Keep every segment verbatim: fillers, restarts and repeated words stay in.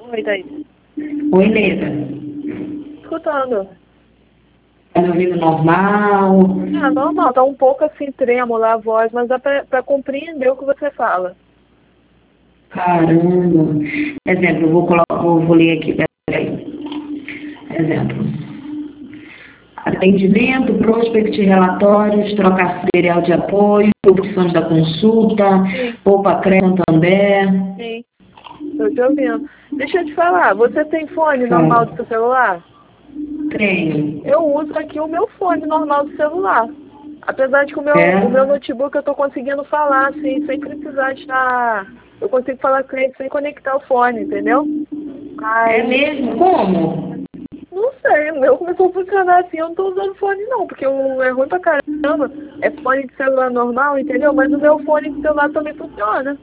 Oi, Thaís. Oi, Leda. Escutando. Tá me ouvindo normal? Ah, normal, tá um pouco assim trêmula a voz, mas dá pra, pra compreender o que você fala. Caramba. Exemplo, eu vou, colocar, vou, vou ler aqui, peraí. Exemplo. Atendimento, prospect, relatórios, trocar material de apoio, opções da consulta, Sim, Poupa Crédito Santander. sim. Tô te ouvindo. Deixa eu te falar, você tem fone normal Fala. do seu celular? Tenho. Eu uso aqui o meu fone normal do celular. Apesar de que o meu, É? o meu notebook eu tô conseguindo falar assim, sem precisar estar. Eu consigo falar com ele sem conectar o fone, entendeu? É Mas mesmo? Como? não sei, o meu começou a funcionar assim, eu não tô usando fone não, porque o é ruim pra caramba. É fone de celular normal, entendeu? Mas o meu fone de celular também funciona.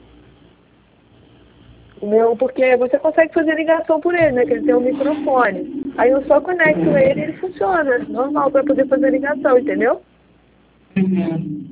O meu, porque você consegue fazer ligação por ele, né? Que ele tem um microfone. Aí eu só conecto ele e ele funciona. Normal pra poder fazer ligação, entendeu? Uhum.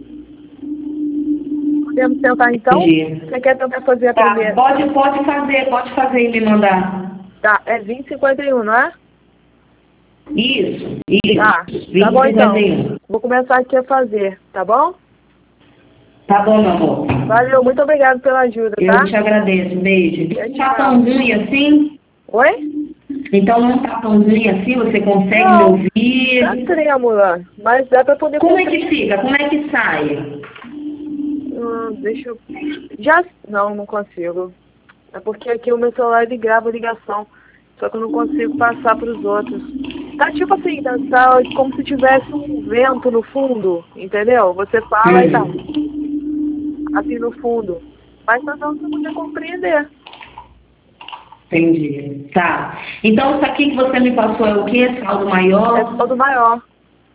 Podemos tentar então? Entendi. Você quer tentar fazer a Tá, primeira? pode, pode fazer, pode fazer e me mandar. Tá, é vinte e cinquenta e um, não é? Isso, isso. Tá, tá vinte bom e cinquenta então. e um. Vou começar aqui a fazer, tá bom? Tá bom, meu amor. Valeu, muito obrigado pela ajuda, Eu tá? te agradeço. Beijo. Tchau, Não tá tão tchau. ruim assim? Oi? Então não tá tão ruim assim? Você consegue me Não, tá ouvir? trêmula, mas dá pra poder Como é que compreender. fica? Como é que sai? Hum, deixa eu... Já... Não, não consigo. É porque aqui o meu celular ele grava a ligação. Só que eu não consigo passar para os outros. Tá tipo assim, tá, tá como se tivesse um vento no fundo, entendeu? Você fala e tá Hum, assim no fundo. Mas tá dando pra poder compreender. entendi. Tá. Então isso aqui que você me passou é o quê? Saldo É maior? todo maior.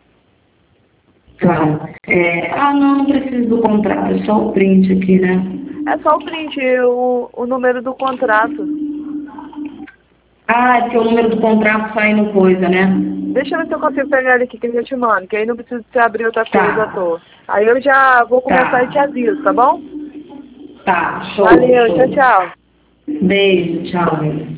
Tá. É, ah, não, não preciso do contrato, é só o print aqui, né? É só o print, o, o número do contrato. Ah, é porque o número do contrato sai no coisa, né? Deixa eu ver se eu consigo pegar ele aqui que eu te mando, que aí não precisa você abrir outra coisa à Tá, toa. Aí eu já vou começar e te tá, aviso, tá bom? tá, show, Valeu, tchau, show. tchau. Beijo, tchau.